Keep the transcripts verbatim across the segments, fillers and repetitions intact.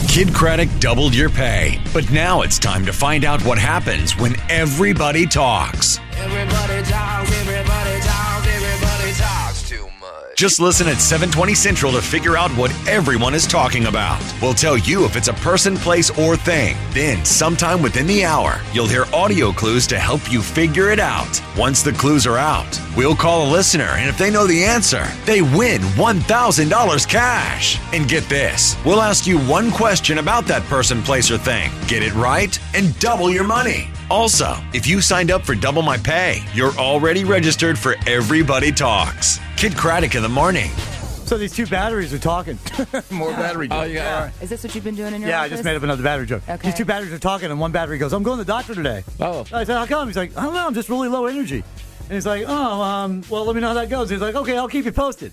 Kid Craddock doubled your pay, but now it's time to find out what happens when everybody talks. Everybody talks, everybody talks, everybody talks too much. Just listen at seven twenty Central to figure out what everyone is talking about. We'll tell you if it's a person, place, or thing. Then, sometime within the hour, you'll hear audio clues to help you figure it out. Once the clues are out, we'll call a listener, and if they know the answer, they win one thousand dollars cash. And get this, we'll ask you one question about that person, place, or thing. Get it right, and double your money. Also, if you signed up for Double My Pay, you're already registered for Everybody Talks. Kid Craddock in the morning. So these two batteries are talking. More battery jokes. Oh, yeah. Is this what you've been doing in your Yeah, I office? just made up another battery joke. Okay. These two batteries are talking, and one battery goes, I'm going to the doctor today. Oh. I said, how come? He's like, I don't know, I'm just really low energy. And he's like, oh, um, well, let me know how that goes. He's like, okay, I'll keep you posted.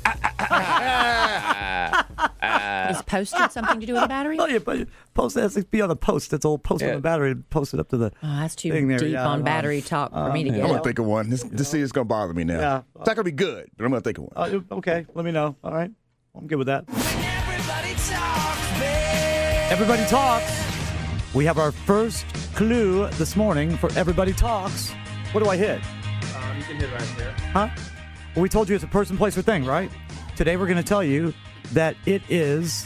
Is posted something to do with a battery? Oh, yeah, but post has to be on a post. That's all post Yeah. on the battery, post it up to the Oh, that's too thing there. deep Yeah, on um, battery talk for me to um, get. I'm going to think of one. This, this see, it's going to bother me now. Yeah. It's not going to be good, but I'm going to think of one. Uh, okay, let me know. All right, I'm good with that. Everybody talks, babe. Everybody Talks. We have our first clue this morning for Everybody Talks. What do I hit? Um, you can hit right there. Huh? Well, we told you it's a person, place, or thing, right? Today we're going to tell you that it is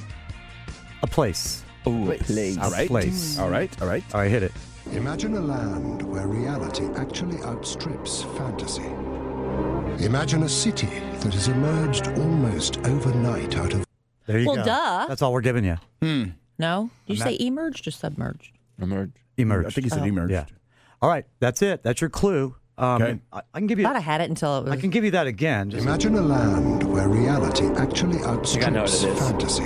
a place. Ooh, please. All right. Place. All right. All right. All right, hit it. Imagine a land where reality actually outstrips fantasy. Imagine a city that has emerged almost overnight out of... There you Well, go. duh. That's all we're giving you. No? Did you I'm say emerged or submerged? Emerge. Emerged. I think he said emerged. Yeah. All right, that's it. That's your clue. Um, Okay. I, I can give you. I thought I had it until it was. I can give you that again. Just, Imagine a land where reality actually I know what it outstrips is.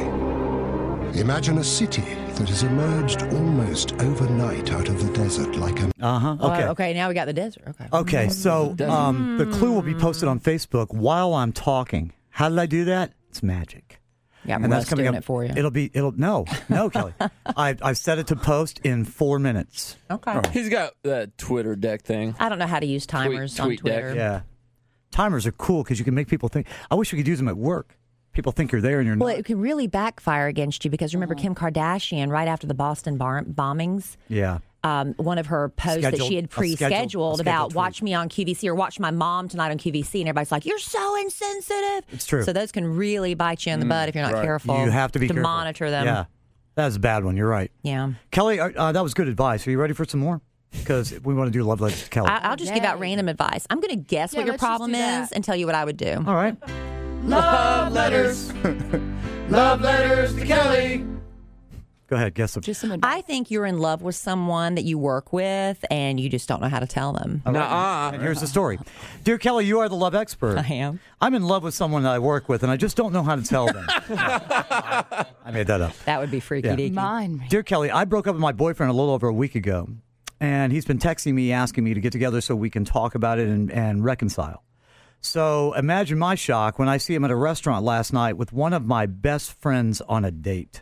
fantasy. Imagine a city that has emerged almost overnight out of the desert like an... uh huh. Oh, Okay. okay, now we got the desert. Okay. Okay. So um, the clue will be posted on Facebook while I'm talking. How did I do that? It's magic. Yeah, I'm And that's Russ coming doing up. it for you. It'll be. It'll no, no, Kelly. I I've set it to post in four minutes. Okay. He's got that Twitter deck thing. I don't know how to use timers tweet on deck. Twitter. Yeah. Timers are cool because you can make people think. I wish we could use them at work. People think you're there and you're Well, not. it can really backfire against you because remember Kim Kardashian, right after the Boston bar- bombings, Yeah. um, one of her posts that Scheduled- she had a scheduled- a pre-scheduled about scheduled watch tweet. me on Q V C or watch my mom tonight on Q V C, and everybody's like, "You're so insensitive." It's true. So those can really bite you in the butt if you're not right. careful. You have to be to careful. monitor them. Yeah. That was a bad one. You're right. Yeah. Kelly, uh, uh, that was good advice. Are you ready for some more? Because we want to do love letters to Kelly. I- I'll just give out random advice. I'm going to guess Yeah, what your let's just problem do that. is and tell you what I would do. All right. Love letters. Love letters to Kelly. Go ahead. Guess some. Just some advice. I think you're in love with someone that you work with and you just don't know how to tell them. Nuh-uh. And here's the story. Dear Kelly, you are the love expert. I am. I'm in love with someone that I work with, and I just don't know how to tell them. I made that up. That would be freaky Yeah. deaky. Mine. Dear Kelly, I broke up with my boyfriend a little over a week ago, and he's been texting me, asking me to get together so we can talk about it and, and reconcile. So imagine my shock when I see him at a restaurant last night with one of my best friends on a date.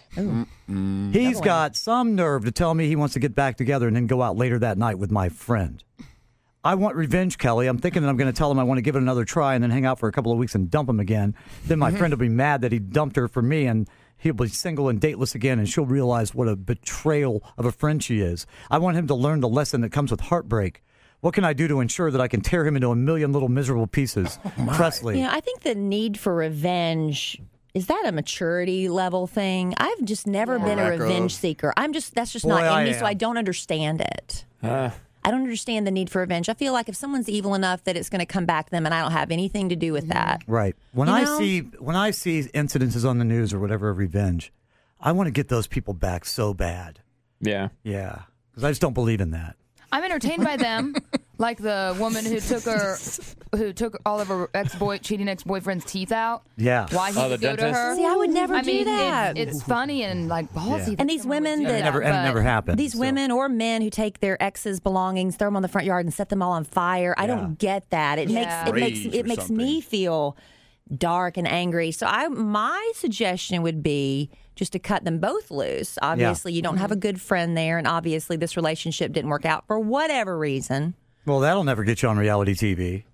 He's got some nerve to tell me he wants to get back together and then go out later that night with my friend. I want revenge, Kelly. I'm thinking that I'm going to tell him I want to give it another try and then hang out for a couple of weeks and dump him again. Then my friend will be mad that he dumped her for me and he'll be single and dateless again and she'll realize what a betrayal of a friend she is. I want him to learn the lesson that comes with heartbreak. What can I do to ensure that I can tear him into a million little miserable pieces? Presley. Yeah, I think the need for revenge. Is that a maturity level thing? I've just never been a lack of. revenge seeker. I'm just, that's just Boy, not in I me, so am. I don't understand it. Uh, I don't understand the need for revenge. I feel like if someone's evil enough that it's going to come back to them and I don't have anything to do with that. Right. When You I know? see when I see incidences on the news or whatever of revenge, I want to get those people back so bad. yeah. Yeah. Because I just don't believe in that. I'm entertained by them, like the woman who took her, who took all of her ex-boy, cheating ex-boyfriend's teeth out. Yeah. Why he Oh, the would go to dentist? her? See, I would never I do mean, that. It's, it's funny and like ballsy. Yeah. that And these someone would women do that- It never, that, and it but- never happened. These so. women or men who take their ex's belongings, throw them on the front yard, and set them all on fire. I Yeah. don't get that. It Yeah. makes it makes Rage it or makes something. me feel dark and angry. So I my suggestion would be just to cut them both loose. Obviously, you don't have a good friend there, and obviously this relationship didn't work out for whatever reason. Well, that'll never get you on reality T V.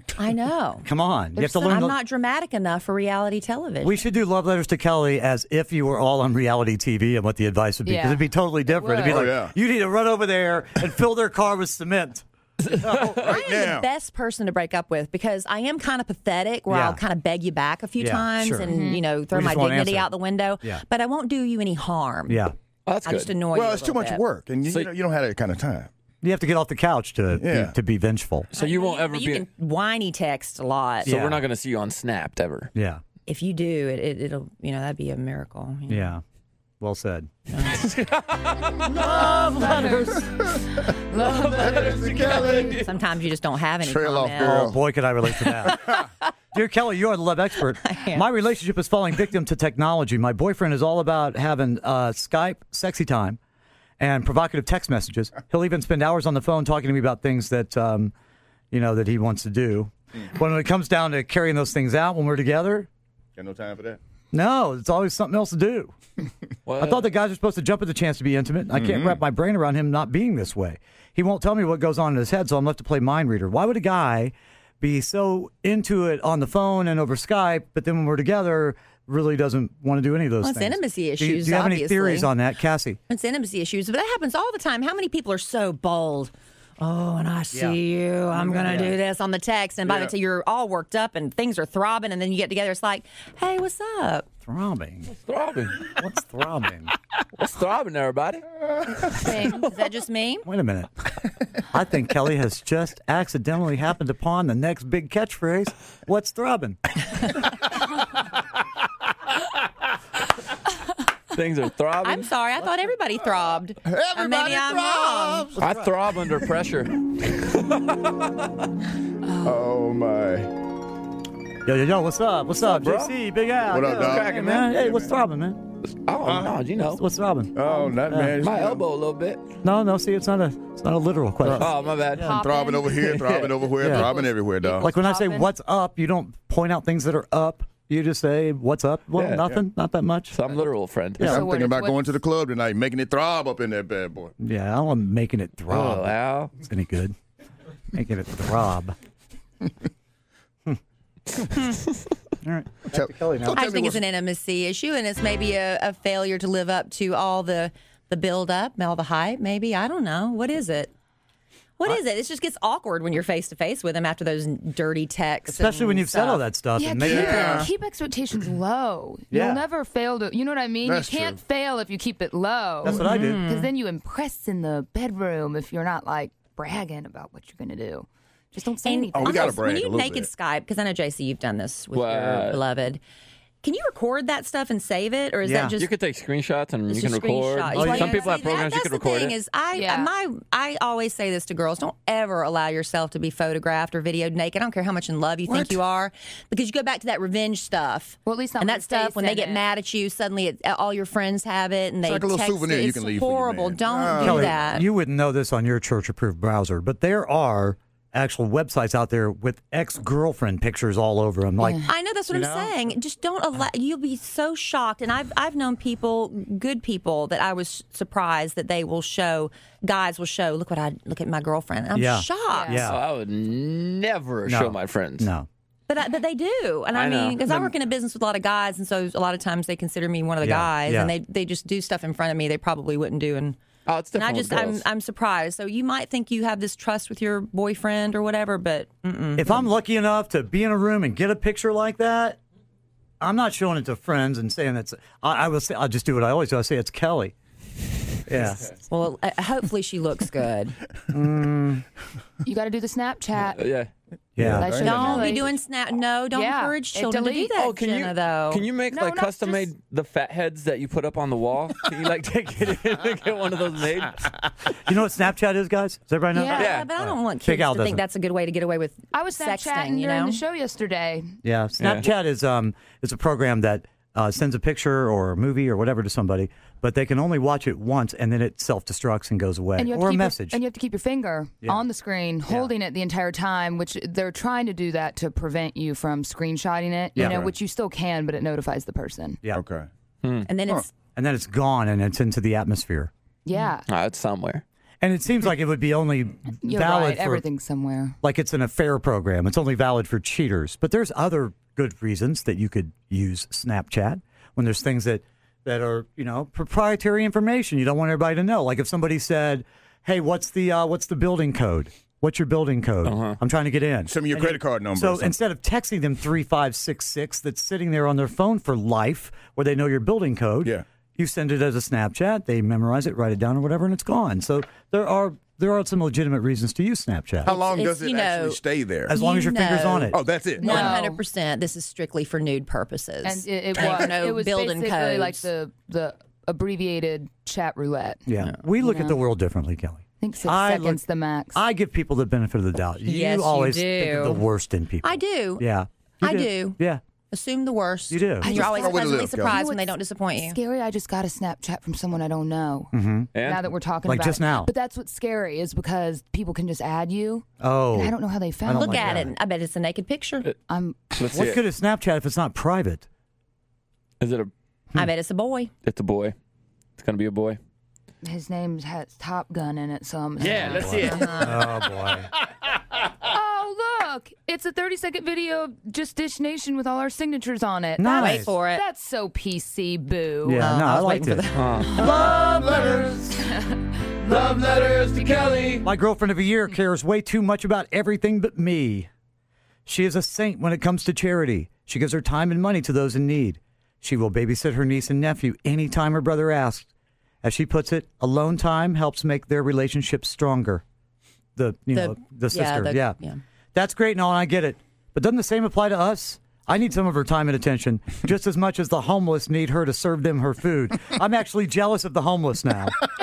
I know. Come on. You have There's to some- learn. I'm the- not dramatic enough for reality television. We should do Love Letters to Kelly as if you were all on reality T V and what the advice would be. Because Yeah. it'd be totally different. It'd be would. like, Oh, yeah. you need to run over there and fill their car with cement. I am now. the best person to break up with because I am kind of pathetic where Yeah. I'll kind of beg you back a few Yeah, times sure. and, you know, throw We my just won't dignity answer. out the window. Yeah. But I won't do you any harm. Yeah. Oh, that's I good. just annoy you. Well, a it's too little much bit. work, and you, So- you, know, you don't have that kind of time. You have to get off the couch to Yeah. be, to be vengeful. So you won't ever But be. you can whiny text a lot. So Yeah. we're not going to see you on Snapped ever. Yeah. If you do, it, it, it'll, you know, that'd be a miracle. you know. Yeah. Well said. Love letters. Love letters to Kelly. Sometimes you just don't have any Trail off, comments. girl. Oh, boy, could I relate to that. Dear Kelly, you are the love expert. My relationship is falling victim to technology. My boyfriend is all about having uh, Skype sexy time and provocative text messages. He'll even spend hours on the phone talking to me about things that, um, you know, that he wants to do. When it comes down to carrying those things out when we're together, Got no time for that. no, it's always something else to do. Well, I thought that guys are supposed to jump at the chance to be intimate. I can't wrap my brain around him not being this way. He won't tell me what goes on in his head, so I'm left to play mind reader. Why would a guy be so into it on the phone and over Skype, but then when we're together, really doesn't want to do any of those Well, it's things? intimacy Do you, issues, do you have any obviously. theories on that, Cassie? It's intimacy issues, but that happens all the time. How many people are so bold? Oh, and I see Yeah. you. I'm going to do this on the text. And by the time you're all worked up and things are throbbing, and then you get together, it's like, hey, what's up? Throbbing. throbbing. What's throbbing? What's throbbing, everybody? Is that just me? Wait a minute. I think Kelly has just accidentally happened upon the next big catchphrase. What's throbbing? Things are throbbing. I'm sorry. I thought everybody throbbed. Or maybe I'm wrong. I throb under pressure. Oh, my. Yo, yo, yo, what's up? What's, up, bro? J C? Big Al. What up, Yeah, dog? cracking, man? Hey, what's throbbing, man? Oh, no, you know. What's throbbing? Oh, not man. My elbow a little bit. No, no, see, it's not a, it's not a literal question. Oh, my bad. Pop Throbbing in. over here, throbbing over here, Yeah. throbbing everywhere, dog. Like when I say Popping. what's up, you don't point out things that are up. You just say what's up. Well, Yeah, nothing, not that much. So I'm literal, friend. Yeah. I'm So what thinking if- about what- going to the club tonight, making it throb up in that bad boy. Yeah, I don't want making it throb. Oh, Al. It's any good. Making it throb. All right. Tell, Kelly now. so I tell just me think it's what's- an intimacy issue, and it's maybe a, a failure to live up to all the the build up, all the hype. Maybe I don't know. What is it? What is it? It just gets awkward when you're face to face with him after those dirty texts, Especially when and you've said all stuff. that stuff. Yeah, and keep, maybe, Yeah. keep expectations low. Yeah. You'll never fail to, you know what I mean? That's you can't true. fail if you keep it low. That's what I did. Because then you impress in the bedroom if you're not like bragging about what you're going to do. Just don't say And anything. Oh, we gotta almost, brag when a you little naked bit. Skype, because I know J C, you've done this with What? your beloved. Can you record that stuff and save it, or is Yeah. that just You could take screenshots and it's you can just record. screenshot? Oh, You yeah. Some can't- people have see, programs that, you can that's record the thing it. Is I Yeah. my I always say this to girls: don't ever allow yourself to be photographed or videoed naked. I don't care how much in love you think What? you are, because you go back to that revenge stuff. Well, at least not and with that stuff face when they in get it. mad at you, suddenly it, all your friends have it, and they like a little text souvenir it. you It's can leave for your horrible. man. Don't Ah. do Kelly, that. you wouldn't know this on your church-approved browser, but there are actual websites out there with ex-girlfriend pictures all over them. Like, I know that's what You I'm know? saying. Just don't allow. You'll be so shocked. And I've I've known people, good people, that I was surprised that they will show. Guys will show. Look what I look at my girlfriend. I'm Yeah. shocked. Yeah. So I would never No. show my friends. no. But I, but they do, and I, I know. mean, because I work in a business with a lot of guys, and so a lot of times they consider me one of the Yeah, guys, yeah. and they they just do stuff in front of me they probably wouldn't do, and. Oh, it's And I different just, with I'm, girls. I'm surprised. So you might think you have this trust with your boyfriend or whatever, but mm-mm. If I'm lucky enough to be in a room and get a picture like that, I'm not showing it to friends and saying it's. I, I will say I'll just do what I always do. I say it's Kelly. Yeah. well, uh, hopefully she looks good. You got to do the Snapchat. Uh, yeah. Yeah. That should Don't be really- doing snap. No, don't Yeah, encourage it children to do deletes. that, Oh, can Jenna, you though. can you make No, like not custom just- made the fat heads that you put up on the wall? Can you like take it in and get one of those made? You know what Snapchat is, guys? Does everybody know? Yeah. Yeah, but I don't want Big kids Al to think doesn't. that's a good way to get away with I was sexting, Snapchatting you during know? the show yesterday. Yeah, Snapchat is um is a program that uh, sends a picture or a movie or whatever to somebody, but they can only watch it once and then it self destructs and goes away, And you have or to a keep message. Your, and you have to keep your finger Yeah. on the screen, holding it the entire time, which they're trying to do that to prevent you from screenshotting it, you Yeah. know, Right. which you still can, but it notifies the person. yeah, Okay. And then it's and then it's gone and it's into the atmosphere. Yeah. Ah, it's somewhere. And it seems like it would be only You're valid right. for Everything's somewhere. like it's an affair program. It's only valid for cheaters. But there's other good reasons that you could use Snapchat when there's things that, that are, you know, proprietary information you don't want everybody to know. Like if somebody said, "Hey, what's the uh, what's the building code? What's your building code? Uh-huh. I'm trying to get in." Send me your And credit then- card number or So something. instead of texting them three five six six that's sitting there on their phone for life where they know your building code, Yeah. you send it as a Snapchat, they memorize it, write it down or whatever, and it's gone. So there are there are some legitimate reasons to use Snapchat. How long it's, does it you know, actually stay there? As long You as your finger's know. on it. Oh, that's it. One No. hundred percent. This is strictly for nude purposes. And it, it There was, are no it was building basically codes. like the, the abbreviated chat roulette. Yeah. We look You at the know. world differently, Kelly. I think six I seconds look- the max. I give people the benefit of the doubt. You Yes, you always think of do. the worst in people. I do. Yeah. You I do. Yeah. Assume the worst. You do. And I you're just always thought- Way to pleasantly live, Kelly. surprised You when know they what's don't disappoint you. Scary. I just got a Snapchat from someone I don't know. And? Now that we're talking Like about just it. now. But that's what's scary is because people can just add you. Oh. And I don't know how they found don't Look like at that. it. I bet it's a naked picture. I'm Let's see What it. good is Snapchat if it's not private? Is it a? I bet it's a boy. It's a boy. It's gonna be a boy. his name has Top Gun in it, so I'm Yeah, let's see it. Oh, boy. Oh, look! It's a thirty second video of just Dish Nation with all our signatures on it. Nice. Wait for it. That's so P C, boo. Yeah, Oh, no, I I, was liked waiting it. for Love letters. Love letters to Kelly. My girlfriend of a year cares way too much about everything but me. She is a saint when it comes to charity. She gives her time and money to those in need. She will babysit her niece and nephew anytime her brother asks. As she puts it, alone time helps make their relationship stronger. The you The- know the yeah, sister, the- yeah. yeah. That's great and all, and I get it. But doesn't the same apply to us? I need some of her time and attention just as much as the homeless need her to serve them her food. I'm actually jealous of the homeless now.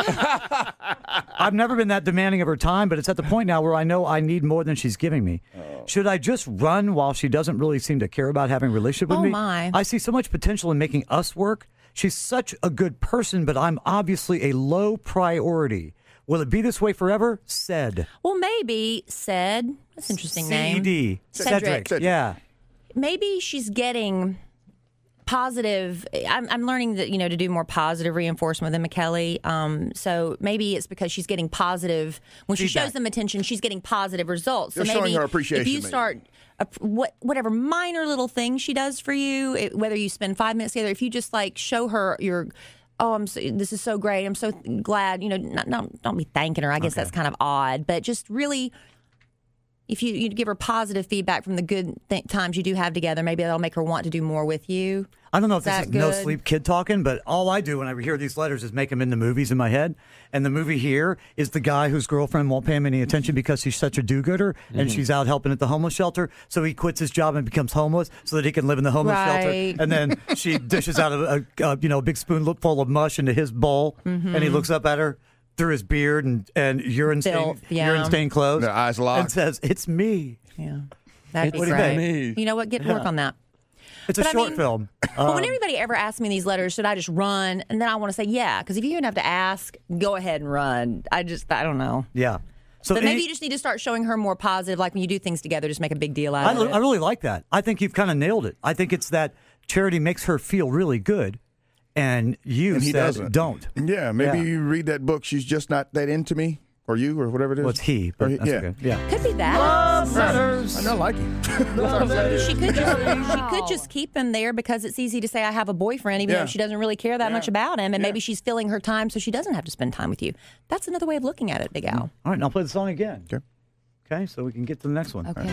I've never been that demanding of her time, but it's at the point now where I know I need more than she's giving me. Should I just run while she doesn't really seem to care about having a relationship with Oh, me? my. I see so much potential in making us work. She's such a good person, but I'm obviously a low priority. Will it be this way forever? Said. Well, maybe said. That's an interesting C name. E D. Cedric. Cedric. Yeah. Maybe she's getting positive. I'm, I'm learning that, you know, to do more positive reinforcement with Emma Kelly. Um, so maybe it's because she's getting positive when she Feedback. shows them attention. She's getting positive results. So You're maybe showing her appreciation, if you maybe. start a, what whatever minor little thing she does for you, it, whether you spend five minutes together, if you just like show her your. Oh, I'm so, this is so great. I'm so glad. You know, not, not, don't be thanking her. I guess that's kind of odd, but just really, if you, you give her positive feedback from the good th- times you do have together, maybe that'll make her want to do more with you. I don't know if this That is no good? sleep kid talking, but all I do when I hear these letters is make them into movies in my head. And the movie here is the guy whose girlfriend won't pay him any attention because she's such a do-gooder and she's out helping at the homeless shelter. So he quits his job and becomes homeless so that he can live in the homeless Right. shelter. And then she dishes out a, a, a you know a big spoonful of mush into his bowl, and he looks up at her through his beard and and urine stained Filth, yeah. urine stained clothes, Their eyes and locked. says, "It's me." Yeah, that'd be What do you great. think? You know what? Get to work on that. It's a But I short mean- film. But when everybody ever asks me these letters, should I just run? And then I want to say, yeah, because if you even have to ask, go ahead and run. I just, I don't know. Yeah. So But maybe any- you just need to start showing her more positive, like when you do things together, just make a big deal out I, of li- it. I really like that. I think you've kind of nailed it. I think it's that charity makes her feel really good, and you And he said doesn't. don't. Yeah, maybe Yeah. you read that book. She's just not that into me, or you, or whatever it is. Well, it's he, Or but he- that's yeah. okay. Yeah. Could be that. Love letters. I don't like him. Love letters. She could just she could just keep him there because it's easy to say I have a boyfriend, even Yeah. though she doesn't really care that Yeah. much about him, and Yeah. maybe she's filling her time so she doesn't have to spend time with you. That's another way of looking at it, Big Al. All right, now play the song again. Okay. Okay, so we can get to the next one. Okay.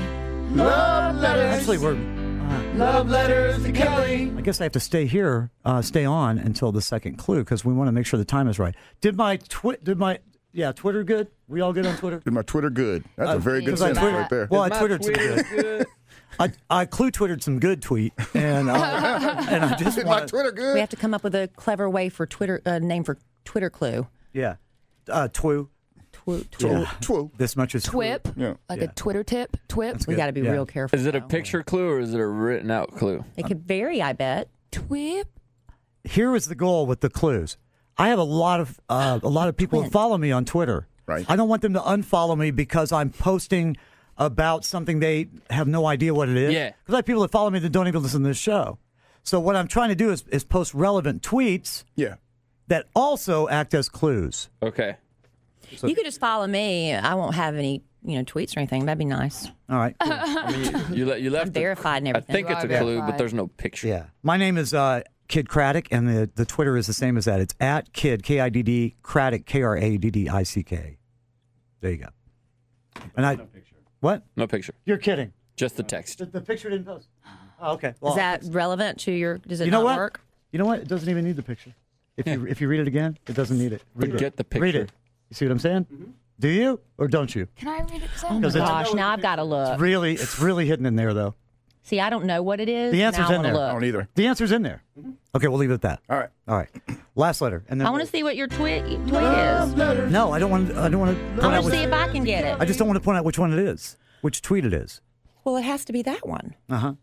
Love letters. Actually, we're. Love letters to Kelly. I guess I have to stay here, uh, stay on until the second clue because we want to make sure the time is right. Did my twit? Did my yeah Twitter good? We all good on Twitter? Is my Twitter good? That's Uh, a very good because I sentence Twitter- right there. Well, I My twittered some Twitter good. good. I I clue twittered some good tweet, and uh, and I just Is my want Twitter good? We have to come up with a clever way for Twitter uh, name for Twitter clue. yeah, uh, twu. Tw- tw- Twoo. Twoo. This much is Twip. Yeah. Like Yeah. a Twitter tip. Twip. We got to be Yeah. real careful. Is it a though. picture clue or is it a written out clue? It could vary, I bet. Twip. Here is the goal with the clues. I have a lot of uh, a lot of people who follow me on Twitter. Right. I don't want them to unfollow me because I'm posting about something they have no idea what it is. Yeah. Because I have people that follow me that don't even listen to this show. So what I'm trying to do is, is post relevant tweets Yeah. that also act as clues. Okay. So- You could just follow me. I won't have any, you know, tweets or anything. That'd be nice. All right. cool. I mean, you, you, le- you left I'm verified and I everything. think You it's a are clue, but verified. there's no picture. Yeah. My name is uh, Kid Craddock, and the, the Twitter is the same as that. It's at Kid, K I D D, Craddock, K R A D D I C K. There you go. And I, what? No picture. You're kidding. Just the text. The, the picture didn't post. Oh, okay. Well, Is that relevant to your? Does it you know not what? work? You know what? It doesn't even need the picture. If you if you read it again, it doesn't need it. Read Forget it. the Read picture. it. You see what I'm saying? Do you or don't you? Can I read it? Oh my Because it's- gosh! Now I've got to look. It's really it's really hidden in there though. See, I don't know what it is. The answer's now I in wanna there. Look. I don't either. The answer's in there. Okay, we'll leave it at that. All right. All right. Last letter, and then I want we'll- to see what your tweet tweet is. No, I don't want. I don't want to. I Point want out to which, see if I can get it. I just don't want to point out which one it is, which tweet it is. Well, it has to be that one. Uh huh.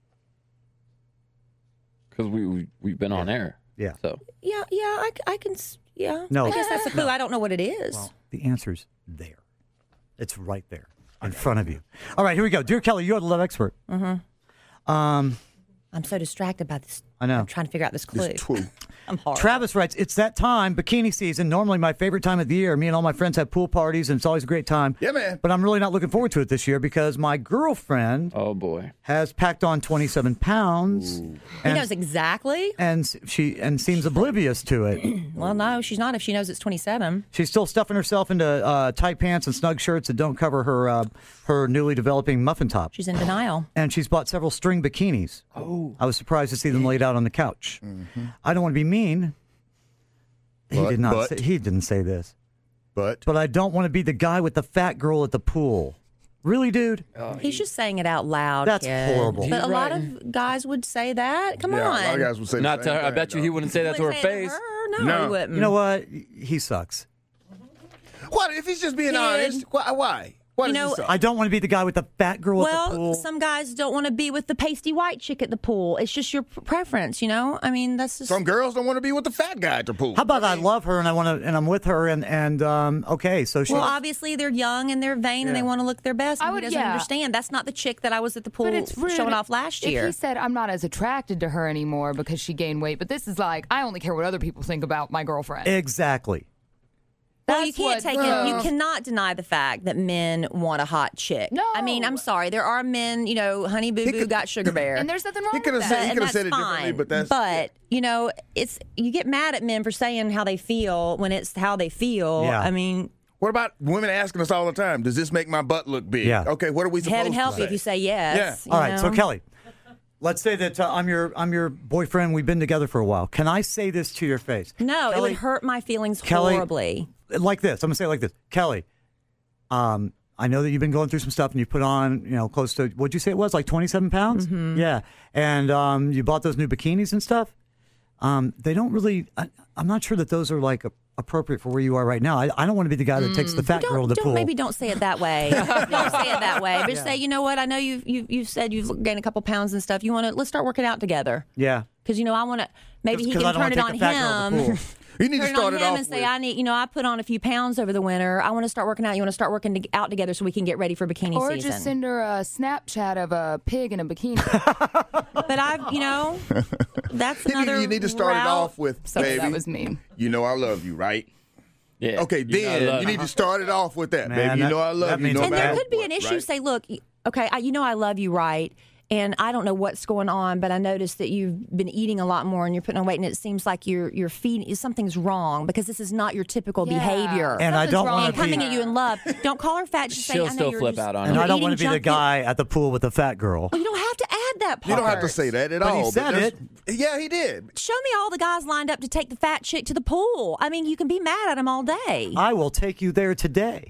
Because we, we, we've been on air. Yeah. So Yeah, yeah, I, I can. s- Yeah. No. I guess that's a clue. I don't know what it is. Well, the answer's there. It's right there in front of you. All right, here we go. Dear Kelly, you are the love expert. Mm-hmm. Um, I'm so distracted by this. I know. I'm trying to figure out this clue. It's two. I'm hard. Travis writes, it's that time, bikini season, normally my favorite time of the year. Me and all my friends have pool parties, and it's always a great time. Yeah, man. But I'm really not looking forward to it this year because my girlfriend oh boy. has packed on twenty-seven pounds. He And, knows exactly. and she and seems oblivious to it. Well, no, she's not if she knows it's twenty-seven. She's still stuffing herself into uh, tight pants and snug shirts that don't cover her uh, her newly developing muffin top. She's in denial. And she's bought several string bikinis. Oh. I was surprised to see them laid out on the couch. Mm-hmm. I don't want to be mean. He But- did not. but- Say, he didn't say this. But But I don't want to be the guy with the fat girl at the pool. Really, dude? He's just saying it out loud. That's kid. horrible. But a He's lot right. of guys would say that. Come yeah, on. a lot of guys would say the Not to same her. I thing, bet you he though. wouldn't say that to her Wouldn't say it face. her. No, No. he wouldn't. You know what? He sucks. What if he's just being Kid. honest? Why? Why? Why You does he know, suck? I don't want to be the guy with the fat girl at the pool. Well, some guys don't want to be with the pasty white chick at the pool. It's just your p- preference, you know. I mean, that's just. Some girls don't want to be with the fat guy at the pool. How about I love her and I want to, and I'm with her, and and um, okay, so she. Well, obviously they're young and they're vain and they want to look their best. And I he would- doesn't yeah. understand. That's not the chick that I was at the pool But it's rude showing off last if year. he said I'm not as attracted to her anymore because she gained weight, but this is like I only care what other people think about my girlfriend. exactly. Well, you That's can't what- take it. You cannot deny the fact that men want a hot chick. No. I mean, I'm sorry. There are men, you know, Honey Boo Boo could- got Sugar Bear. And there's nothing wrong He could with have that. said he and could have that's said it differently, fine. but that's But you know, it's you get mad at men for saying how they feel when it's how they feel. Yeah. I mean, What about women asking us all the time? Does this make my butt look big? Yeah. Okay, what are we supposed heaven to help say? you if you say yes. Yeah. All you right, so know? Kelly, let's say that uh, I'm your I'm your boyfriend. We've been together for a while. Can I say this to your face? No, it Kelly- would hurt my feelings Kelly- horribly. Like this. I'm gonna say it like this, Kelly. Um, I know that you've been going through some stuff, and you put on, you know, close to what'd you say it was, like twenty-seven pounds? Mm-hmm. Yeah, and um, you bought those new bikinis and stuff. Um, they don't really. I, I'm not sure that those are like a, appropriate for where you are right now. I, I don't want to be the guy that takes the fat Don't, girl to the don't pool. maybe don't say it that way. don't say it that way. But just say, you know what? I know you've you've, you've said you've gained a couple pounds and stuff. You want to let's start working out together. Yeah. Because you know I want to. Maybe he 'Cause can I don't turn it wanna on take the fat girl to the him. pool. You need to Turn it start on it him off and say, with, I need, you know, I put on a few pounds over the winter. I want to start working out. You want to start working to, out together so we can get ready for bikini Or season. just send her a Snapchat of a pig in a bikini. But I've, you know, that's you, need, another. you need to start it route. off with, Sorry, baby, that was mean. you know I love you, right? Yeah. Okay, You know I then love you need to start it off with that, Man, baby. You that- know I that love you. means No a And bad- there matter could be what, an issue. right? Say, look, okay, I, you know I love you, right? And I don't know what's going on, but I noticed that you've been eating a lot more and you're putting on weight, and it seems like you're you're feeding something's wrong because this is not your typical Yeah. behavior. And I Something's don't wrong wanna and be- coming at you in love. Don't call her fat. Just say, She'll I know still you're flip just, out on And her. I don't want want to be the guy at the pool with the fat girl. Well, you don't have to add that part. You don't have to say that at But he all. said there's- it. Yeah, he did. Show me all the guys lined up to take the fat chick to the pool. I mean, you can be mad at them all day. I will take you there today.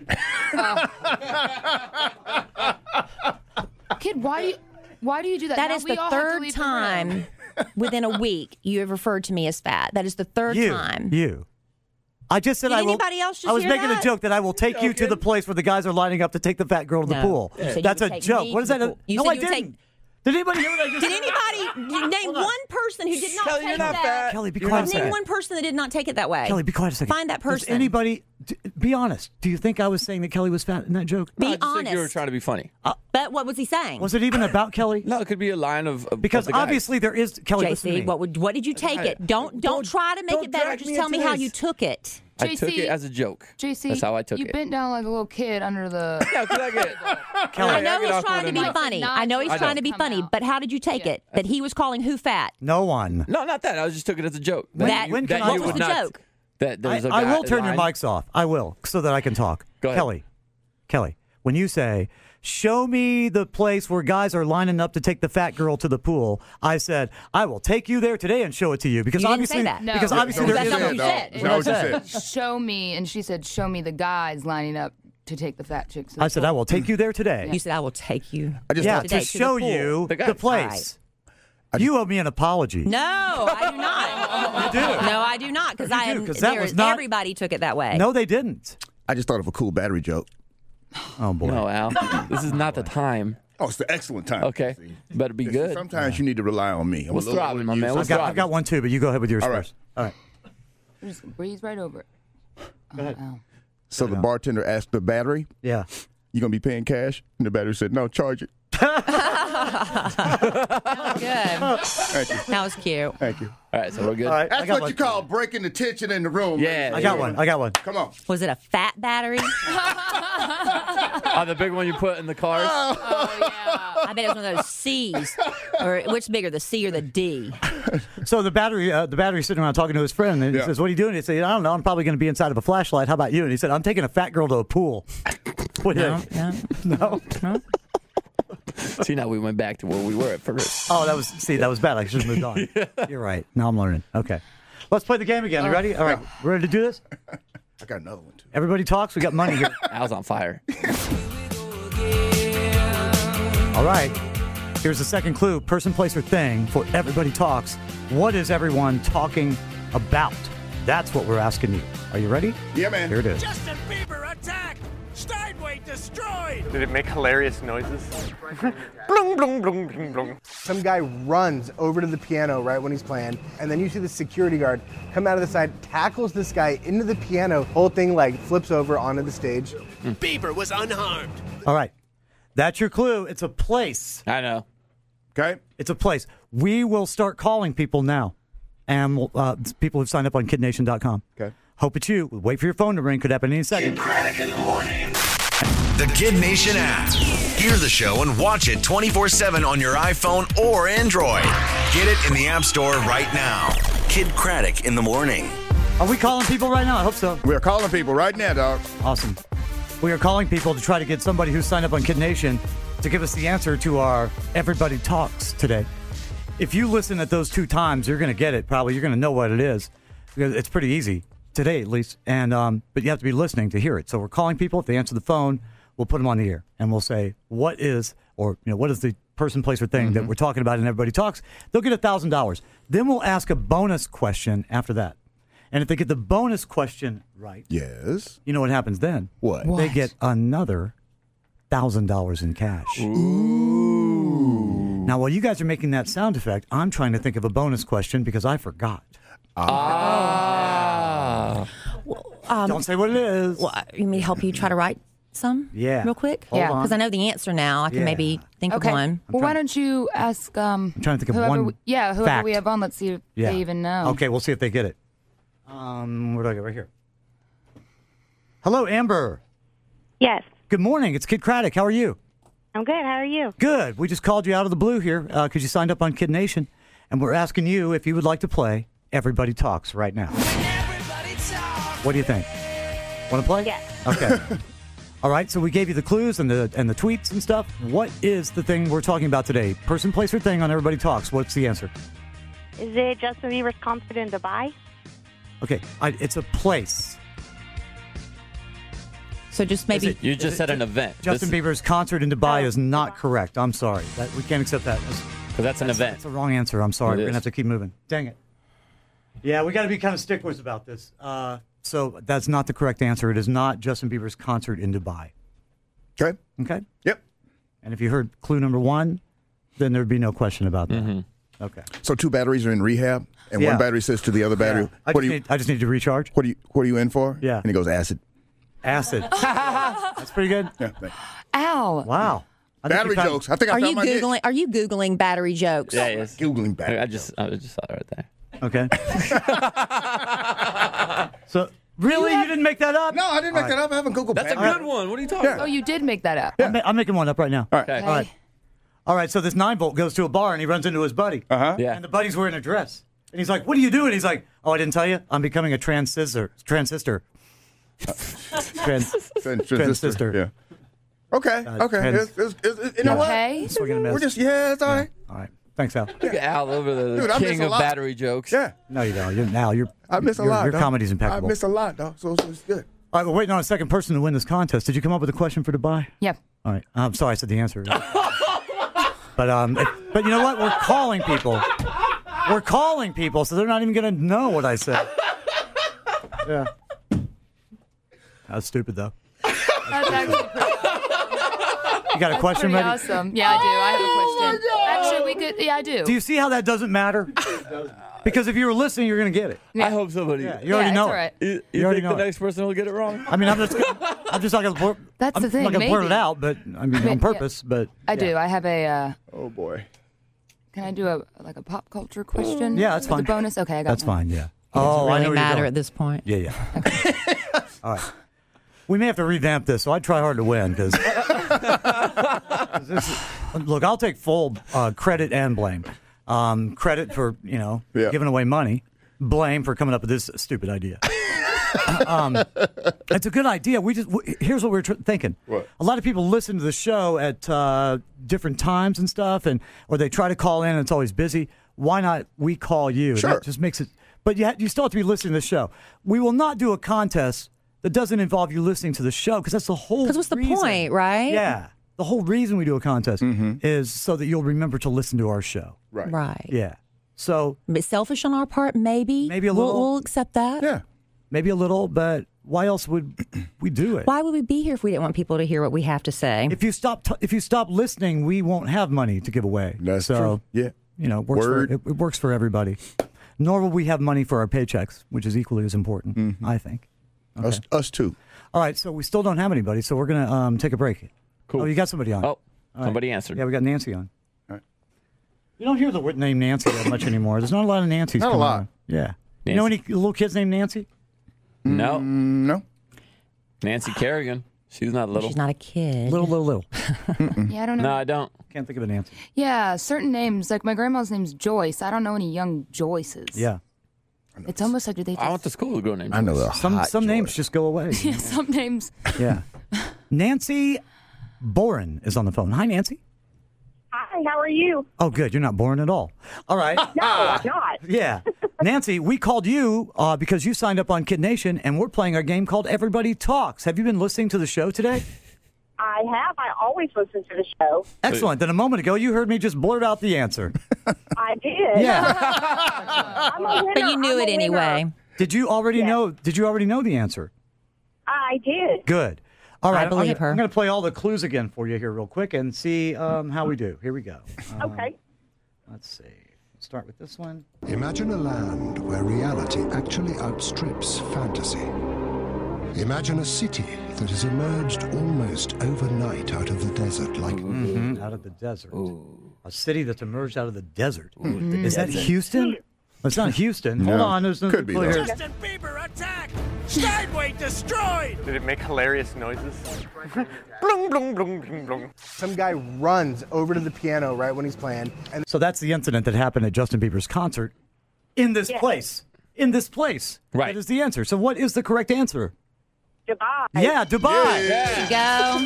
Kid, why do you why do you do that? That Now is we the all have to third leave the room. time within a week you have referred to me as fat. That is the third You, time. you. I just said Did I will. anybody else just I was hear making that? a joke that I will take you to the place where the guys are lining up to take the fat girl to the No. pool. You said you That's would a take joke. me What is to that? the pool. You no, said I you would didn't. take- Did anybody hear what I just Did said? anybody name Hold on. one person who did not Kelly, take you're not that? fat. Kelly, be You're quiet not a Name second. one person that did not take it that way. Kelly, be quiet a second. Find that Does person. anybody? d- Be honest. Do you think I was saying that Kelly was fat in that joke? Be I just think you were honest. trying to be funny. But what was he saying? Was it even about Kelly? No, it could be a line of, of Because of the guys. obviously there is Kelly. listen to J C, me. what would what did you take it? Don't don't, don't- try to make don't it better. drag Just me tell into me how this. you took it. I J C, took it as a joke. J C, That's how I took you it. bent down like a little kid under the. Yeah, 'cause I get- I know I get he's awkward trying to and be not- funny. Not I know he's I trying know. to be Come funny, out. but how did you take Yeah. it? That he was calling who fat? No one. No, not that. I just took it as a joke. That, That- you, when that can I- you what would was the not. joke? That I, there's a I guy will turn your line. mics off. I will, so that I can talk. Go ahead. Kelly, Kelly, when you say, show me the place where guys are lining up to take the fat girl to the pool, I said, I will take you there today and show it to you. Because You didn't obviously, say that. No. because Yeah, obviously that's there not is what you said. That's not what you said. Show me, and she said, "Show me the guys lining up to take the fat chicks." to I the said, I will take you there today. You said I will take you. I just Yeah, thought, Today to to the show pool. you The the, guy- place. You owe me an apology. No, I do not. You do. No, I do not because You I do, am. 'cause that there was is- not- everybody took it that way. No, they didn't. I just thought of a cool battery joke. Oh, boy. No, Al. This is not the time. Oh, it's the excellent time. Okay. See? Better be See, good. Sometimes you need to rely on me. I'm What's a little throbbing, my older than man? you, What's so- I've got, I've got one too, but you go ahead with yours All right. first. All right. I'm just gonna breeze right over it. Go ahead. Oh, So the bartender asked the battery, Yeah. you going to be paying cash? And the battery said, no, charge it. Good. Thank you. That was cute. Thank you. All right, so we're good. All right. I That's got what one. you call breaking the tension in the room. Yeah, I got one. I got one. Come on. Was it a fat battery? Oh, the big one you put in the cars? oh yeah. I bet it was one of those C's. Or which bigger, the C or the D? So the battery, uh, the battery's sitting around talking to his friend, and he Yeah. says, "What are you doing?" He said, "I don't know. I'm probably going to be inside of a flashlight. How about you?" And he said, "I'm taking a fat girl to a pool." What do you No, think? no. No. See, now we went back to where we were at first. Oh, that was see, that was bad. I should have moved on. You're right. Now I'm learning. Okay, let's play the game again. You ready? All right, we're ready to do this. I got another one, too. Everybody talks. We got money here. Al's on fire. All right. Here's the second clue: person, place, or thing for everybody talks. What is everyone talking about? That's what we're asking you. Are you ready? Yeah, man. Here it is. Justin Bieber attacked! Steinway destroyed! Did it make hilarious noises? Blung, blung, blung, blung, blung. Some guy runs over to the piano right when he's playing, and then you see the security guard come out of the side, tackles this guy into the piano. Whole thing like flips over onto the stage. Bieber was unharmed. All right. That's your clue. It's a place. I know. Okay? It's a place. We will start calling people now. And we'll, uh, people who've signed up on kid nation dot com. Okay. Hope it's you. Wait for your phone to ring. Could happen any second. Craddock in the morning. The Kid Nation app. Hear the show and watch it twenty-four seven on your iPhone or Android. Get it in the App Store right now. Kid Craddock in the morning. Are we calling people right now? I hope so. We are calling people right now, dog. Awesome. We are calling people to try to get somebody who signed up on Kid Nation to give us the answer to our Everybody Talks today. If you listen at those two times, you're going to get it. Probably you're going to know what it is because it's pretty easy today, at least. And um, but you have to be listening to hear it. So we're calling people. If they answer the phone, we'll put them on the air and we'll say what is or you know what is the person, place, or thing that we're talking about in Everybody Talks. They'll get a thousand dollars. Then we'll ask a bonus question after that. And if they get the bonus question right, Yes. you know what happens then? What? They get another thousand dollars in cash. Ooh. Now, while you guys are making that sound effect, I'm trying to think of a bonus question because I forgot. Ah. Um, Don't say what it is. well, you may help you try to write some Yeah. real quick? Hold Yeah. on. Because I know the answer now. I can Yeah. maybe think Okay. of one. Well, why don't you ask? Um, I'm trying to think of whoever one We, yeah, whoever fact. we have on. Let's see if Yeah. they even know. Okay, we'll see if they get it. Um, where do I go? Right here. Hello, Amber. Yes, Good morning. It's Kid Craddock. How are you? I'm good. How are you? Good. We just called you out of the blue here because you signed up on Kid Nation, and we're asking you if you would like to play Everybody Talks right now. Everybody talks. What do you think? Want to play? Yes. Okay. All right. So we gave you the clues and the and the tweets and stuff. What is the thing we're talking about today? Person, place, or thing on Everybody Talks. What's the answer? Is it Justin Bieber's concert in Dubai? Okay. I, it's a place. So just maybe. Is it- You is just it said Ju- an event. Justin This- Bieber's concert in Dubai is not correct. I'm sorry. That, we can't accept that. That's, Because that's an event. that's the wrong answer. I'm sorry. It We're going is. to have to keep moving. Dang it. Yeah, we got to be kind of sticklers about this. Uh, so that's not the correct answer. It is not Justin Bieber's concert in Dubai. Okay. Okay? Yep. And if you heard clue number one, then there'd be no question about that. Mm-hmm. Okay. So two batteries are in rehab, and Yeah. one battery says to the other battery, Yeah. I, "What just do you? need, I just need to recharge. What are you? What are you in for?" Yeah. And he goes, "Acid." Acid. That's pretty good. Yeah. thank you. Ow. Wow. I think Battery you found- jokes. I think I Are found you my niche. googling? Are you googling battery jokes? Yeah, yes. Googling I battery. I just, I just saw it right there. Okay. so, Really? You, didn't make that up? No, I didn't make that up. I haven't Googled That's a Bad. good one. What are you talking Oh, about? you did make that up. I'm, ma- I'm making one up right now. All right. Okay. All right. All right, so this nine volt goes to a bar and he runs into his buddy. Uh-huh. Yeah. And the buddy's wearing a dress. And he's like, what are you doing? He's like, oh, I didn't tell you? I'm becoming a transistor. Transistor. Trans, Tran- transistor. Yeah. Okay. Uh, okay. trans- It's, it's, it's, it's, you know what? Okay. Swing and a We're miss. just yeah. It's all right. All right. Thanks, Al. Look at Al over the Dude, I miss king a of lot. battery jokes. Yeah. No, you don't. You're, Al, you're, I miss a your, lot. Your dog. comedy's impeccable. I miss a lot, though. So, so it's good. All right, we're waiting on a second person to win this contest. Did you come up with a question for Dubai? Yep. All right. I'm sorry I said the answer. but um, if, but you know what? We're calling people. We're calling people, so they're not even going to know what I said. Yeah. That's stupid, though. That's actually pretty, You got a that's question pretty ready? awesome. Yeah, I do. I have a question. Actually, we could. Yeah, I do. Do you see how that doesn't matter? Because if you were listening, you're going to get it. I hope somebody. Yeah, you already Yeah, know it's all it. right. You, You you already think know the it. next person will get it wrong? I mean, I'm just, I'm just not going to. That's I'm the thing, not going to blurt it maybe. out, but I mean, Yeah, on purpose. But I yeah. do. I have a. Uh, Oh boy. can I do a like a pop culture question? Yeah, that's With fine. The bonus. Okay, I got That's one. fine. Yeah. It Oh, doesn't I know really where you're matter going. at this point. Yeah, yeah. All right. We may have to revamp this, so I'd try hard to win because. Look, I'll take full uh, credit and blame. Um, credit for you know Yeah. giving away money, blame for coming up with this stupid idea. um, it's a good idea. We just w- here's what we're tr- thinking. What? A lot of people listen to the show at uh, different times and stuff, and or they try to call in and it's always busy. Why not we call you? Sure. That just makes it. But you ha- you still have to be listening to the show. We will not do a contest that doesn't involve you listening to the show because that's the whole. Because what's the reason. point, right? Yeah, the whole reason we do a contest is so that you'll remember to listen to our show. Right. Right. Yeah. So A bit selfish on our part, maybe. Maybe a We'll- little. We'll, accept that. Yeah. maybe a little, but why else would we do it? Why would we be here if we didn't want people to hear what we have to say? If you stop, t- if you stop listening, we won't have money to give away. That's so, true. Yeah. You know, it works Word. for it, it works for everybody. Nor will we have money for our paychecks, which is equally as important, Mm-hmm. I think. Okay. Us, us too. All right, so we still don't have anybody, so we're gonna um, take a break. Cool. Oh, you got somebody on? Oh, All right. somebody answered. Yeah, we got Nancy on. All right. You don't hear the word name Nancy that much anymore. There's not a lot of Nancys. Not a coming lot. on. Yeah. You know any little kids named Nancy? No. Mm, no. Nancy Kerrigan. She's not little. She's not a kid. Little, little, little. Yeah, I don't know. No, I don't. Can't think of a Nancy. Yeah, certain names. Like my grandma's name's Joyce. I don't know any young Joyces. Yeah. It's almost like do they just I went to school with a girl named I know Joyce. the Some hot some names Joy. just go away. yeah, some names. Yeah. Nancy Boren is on the phone. Hi, Nancy. Hi, how are you? Oh, good. You're not boring at all. All right. No, I'm not. Yeah. Nancy, we called you uh, because you signed up on Kid Nation, and we're playing our game called Everybody Talks. Have you been listening to the show today? I have. I always listen to the show. Excellent. Then a moment ago, you heard me just blurt out the answer. I did. Yeah. I'm a winner. But you knew I'm a it anyway. winner. Did you already Yes. know? Did you already know the answer? I did. Good. All right. I believe I'm, gonna- her. I'm going to play all the clues again for you here real quick and see um, how we do. Here we go. Um, Okay. Let's see. Let's start with this one. Imagine a land where reality actually outstrips fantasy. Imagine a city that has emerged almost overnight out of the desert like Mm-hmm. Out of the desert. A city that's emerged out of the desert. Is that Houston? It's not Houston. Hold No. on. There's no Could be, clue though. here. Justin Bieber attack! Steinway destroyed! Did it make hilarious noises? blung, blung, blung, blung, blung. Some guy runs over to the piano right when he's playing, and So that's the incident that happened at Justin Bieber's concert in this Yes. place. In this place. Right. That is the answer. So what is the correct answer? Dubai. Yeah, Dubai. There you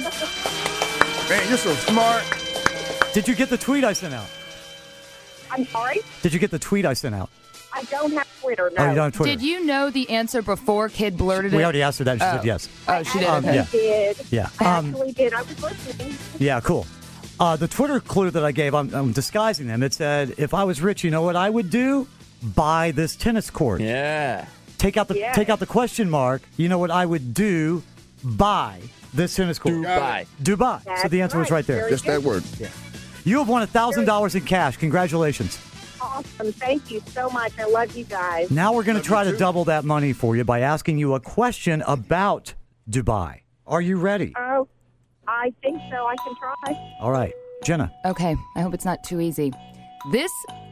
go. Man, you're so smart. Did you get the tweet I sent out? I'm sorry. Did you get the tweet I sent out? I don't have Twitter. No. Oh, you don't have Twitter. Did you know the answer before Kid blurted we it? already asked her that. and She said Oh. yes. Oh, she did. Um, Okay. yeah. I did. Yeah. I Um, actually did. I was listening. Yeah, cool. Uh, the Twitter clue that I gave, I'm, I'm disguising them. It said, if I was rich, you know what I would do? Buy this tennis court. Yeah. Take out the Yes. take out the question mark. You know what I would do? Buy this tennis court. Dubai. Dubai. That's So the answer was right. right there. Very Just that word. You have won one thousand dollars in cash. Congratulations. Awesome. Thank you so much. I love you guys. Now we're going to try to double that money for you by asking you a question about Dubai. Are you ready? Oh, I think so. I can try. All right. Jenna. Okay, I hope it's not too easy. This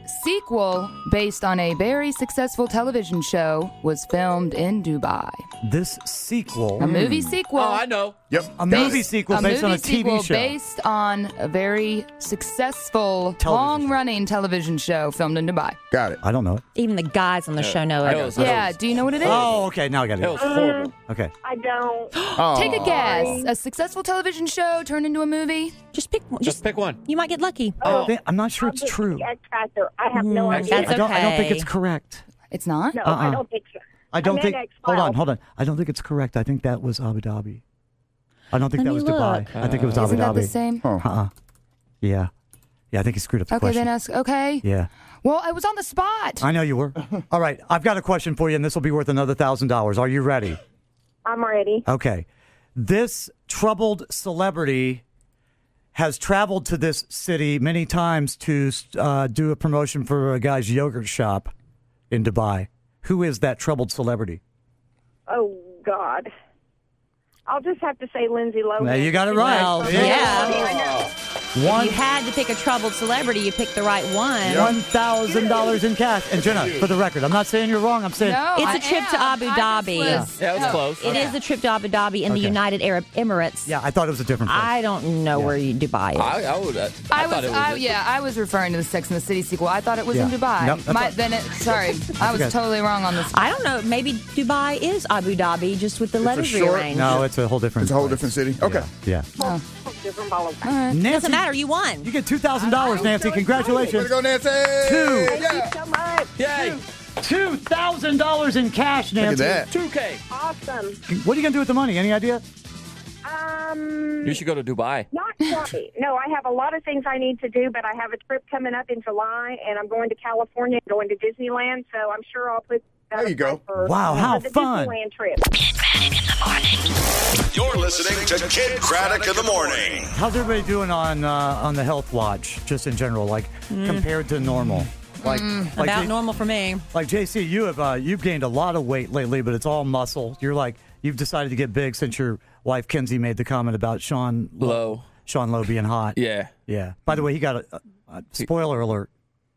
sequel based on a very successful television show was filmed in Dubai? This sequel. A movie sequel. Oh, I know. Yep. A movie sequel a based movie on a T V sequel show. based on a very successful, Television long-running television show filmed in Dubai. Got it. I don't know it. Even the guys on the show know I it. know it's- Yeah, do you know what it is? Oh, okay. Now I got That was it. horrible. Okay. I don't. Take a guess. A successful television show turned into a movie? Just pick one. Just Just, pick one. you might get lucky. I think- I'm not sure I'll it's just true. pick X Factor. I have no Mm, idea. that's I don't, I don't think okay. it's correct. It's not? No, Uh-uh. I don't think so. I don't meant think. X-Files. Hold on, hold on. I don't think it's correct. I think that was Abu Dhabi. I don't think Let that me was look. Dubai. I think it was Abu Isn't that Dhabi. the same? Uh-uh. Yeah. Yeah, I think he screwed up the Okay, question. then ask. Okay. Yeah. Well, I was on the spot. I know you were. All right. I've got a question for you, and this will be worth another one thousand dollars. Are you ready? I'm ready. Okay. This troubled celebrity has traveled to this city many times to uh, do a promotion for a guy's yogurt shop in Dubai. Who is that troubled celebrity? Oh, God. I'll just have to say Lindsay Lohan. Now you got it right. Well, Yeah. yeah. One You had to pick a troubled celebrity. You picked the right one. one thousand dollars in cash. And Jenna, for the record, I'm not saying you're wrong. I'm saying No, It's I a trip to am. Abu I just Dhabi. was- Yeah, it was close. It is a trip to Abu Dhabi in the Okay. United Arab Emirates. yeah, I thought it was a different place. I don't know where you, Dubai is. I, I would. Uh, I, I, thought was, it was. I, it. yeah, I was referring to the Sex and the City sequel. I thought it was in Yeah. Dubai. Nope, that's My, right. then it, sorry, I was okay. totally wrong on this. I don't know. Maybe Dubai is Abu Dhabi, just with the letters short- rearranged. no, it's a whole different It's a whole place. different city. Okay. Yeah. Oh. Different ball of wax. All right. Nancy, Doesn't matter. You won. you get two thousand dollars, Nancy. Way Congratulations. to go, Nancy. Two. Thank Yeah. you so much. Yay! two thousand dollars in cash, Look at Nancy. that. two K. Awesome. What are you going to do with the money? Any idea? Um, You should go to Dubai. not quite. No, I have a lot of things I need to do, but I have a trip coming up in July, and I'm going to California, going to Disneyland, so I'm sure I'll put that There you go. aside For, Wow, how for the fun. Disneyland trip. You're listening to Kid Craddock in the morning. How's everybody doing on uh, on the health watch, just in general, like compared to normal? Like, like About J- normal for me. Like J C, you have uh, you've gained a lot of weight lately, but it's all muscle. You're like you've decided to get big since your wife Kenzie made the comment about Sean Low. Sean Lowe being hot. Yeah. Yeah. By the way, he got a, a, a spoiler alert.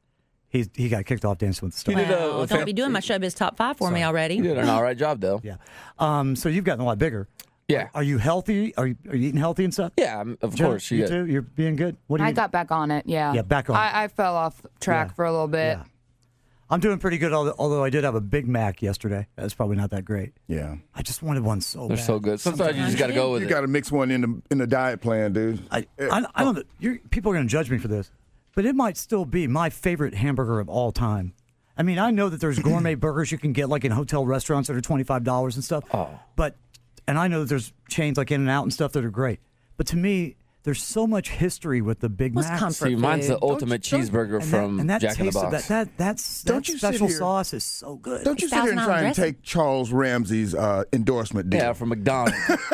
He he got kicked off Dancing with the Stars. He did a- Well, a don't fam- be doing my showbiz top five for me You already. did an all right job, though. Yeah. Um. So you've gotten a lot bigger. Yeah. Are you healthy? Are you, are you eating healthy and stuff? Yeah, I'm- of Jen, course. You Yeah. too. You're being good. What do you? I got back on it. Yeah. Yeah, back on it. I, I fell off track Yeah. for a little bit. Yeah. I'm doing pretty good, although although I did have a Big Mac yesterday. That's probably not that great. Yeah. I just wanted one so They're bad. so good. Sometimes you just got to go with You it. got to mix one in the in the diet plan, dude. I, I, I don't know. You're, people are going to judge me for this, but it might still be my favorite hamburger of all time. I mean, I know that there's gourmet burgers you can get like in hotel restaurants that are twenty-five dollars and stuff. Oh. But, and I know that there's chains like In-N-Out and stuff that are great. But to me, there's so much history with the Big What's Mac. comfort See, mine's the food? ultimate Don't- cheeseburger and that- from and that Jack in the taste of Box. That, that, that's, Don't that you sit special here- sauce is so good. Don't you sit here and Thousand try Island and dressing. take Charles Ramsey's uh, endorsement deal? Yeah, from McDonald's.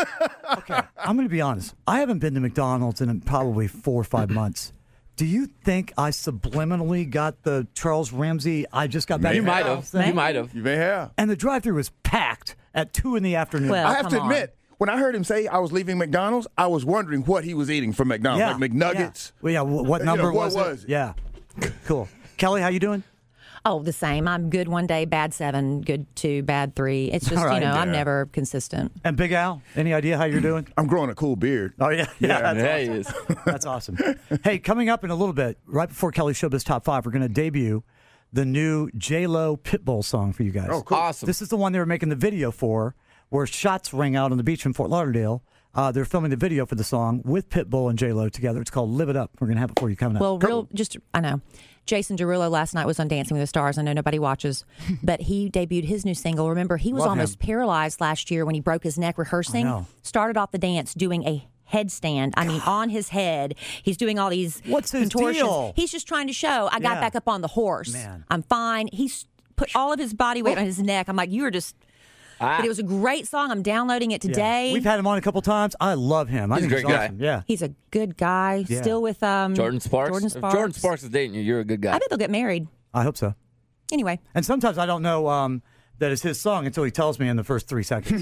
Okay, I'm going to be honest. I haven't been to McDonald's in probably four or five months. Do you think I subliminally got the Charles Ramsey? I just got back. you from the might house have. thing? You might have. You may have. And the drive-through was packed at two in the afternoon. Well, I have to come on. admit, when I heard him say I was leaving McDonald's, I was wondering what he was eating from McDonald's, yeah, like McNuggets. Yeah. Well, yeah. wh- What You know, number what was, was it? it? Yeah. Cool. Kelly, how you doing? Oh, the same. I'm good one day, bad seven, good two, bad three. It's just, All right, you know, I'm yeah. never consistent. And Big Al, any idea how you're doing? I'm growing a cool beard. Oh yeah, yeah. That's, Yeah, he is. that's awesome. Hey, coming up in a little bit, right before Kelly Showbiz Top Five, we're going to debut the new J Lo Pitbull song for you guys. Oh, cool. Awesome. This is the one they were making the video for, where shots ring out on the beach in Fort Lauderdale. Uh, they're filming the video for the song with Pitbull and J Lo together. It's called "Live It Up." We're going to have it for you coming up. Well, real, just, I know. Jason Derulo last night was on Dancing with the Stars. I know nobody watches, but he debuted his new single. Remember, he was Love almost him. paralyzed last year when he broke his neck rehearsing. I know. Started off the dance doing a headstand. I mean, on his head. He's doing all these What's his contortions. deal? He's just trying to show, I got Yeah. back up on the horse. Man. I'm fine. He's put all of his body weight on his neck. I'm like, you were just... Ah. But it was a great song. I'm downloading it today. Yeah. We've had him on a couple times. I love him. I He's a think great guy. awesome. Yeah. He's a good guy. Yeah. Still with um, Jordan Sparks. Jordan If Sparks. Jordan Sparks is dating you, you're a good guy. I bet they'll get married. I hope so. Anyway. And sometimes I don't know um, that it's his song until he tells me in the first three seconds.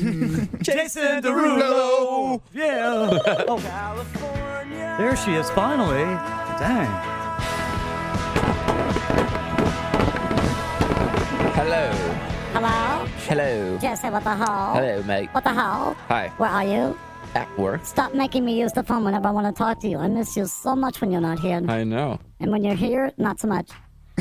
Jason Derulo. Yeah. Oh. There she is, finally. Dang. Hello. Hello? Hello. Jesse, what the hell? Hello, mate. What the hell? Hi. Where are you? At work. Stop making me use the phone whenever I want to talk to you. I miss you so much when you're not here. I know. And when you're here, not so much.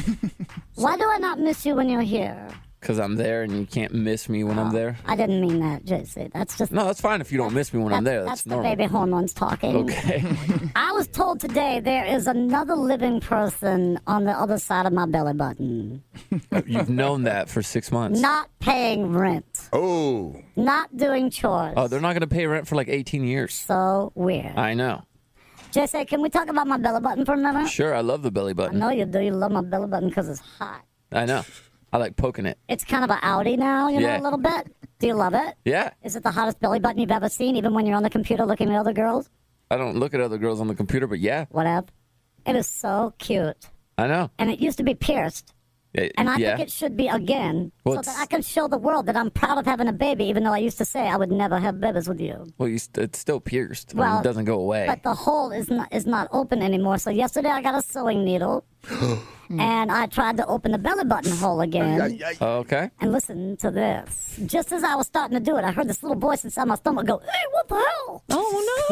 Why do I not miss you when you're here? Because I'm there and you can't miss me when I'm there. I didn't mean that, Jesse. That's just... No, that's fine if you don't miss me when I'm there. That's, That's the normal. baby hormones talking. Okay. I was told today there is another living person on the other side of my belly button. You've known that for six months. Not paying rent. Oh. Not doing chores. Oh, they're not going to pay rent for like eighteen years. So weird. I know. Jesse, can we talk about my belly button for a minute? Sure, I love the belly I button. know you do. You love my belly button because it's hot. I know. I like poking it. It's kind of an outie now, you Yeah. know, a little bit. Do you love it? Yeah. Is it the hottest belly button you've ever seen, even when you're on the computer looking at other girls? I don't look at other girls on the computer, but yeah. Whatever. It is so cute. I know. And it used to be pierced. Yeah. And I yeah. think it should be again, Well, so it's- that I can show the world that I'm proud of having a baby, even though I used to say I would never have babies with you. Well, you st- it's still pierced. I mean, Well, it doesn't go away. But the hole is not is not open anymore. So yesterday I got a sewing needle, and I tried to open the belly button hole again. Okay. And listen to this. Just as I was starting to do it, I heard this little voice inside my stomach go, "Hey, what the hell?" Oh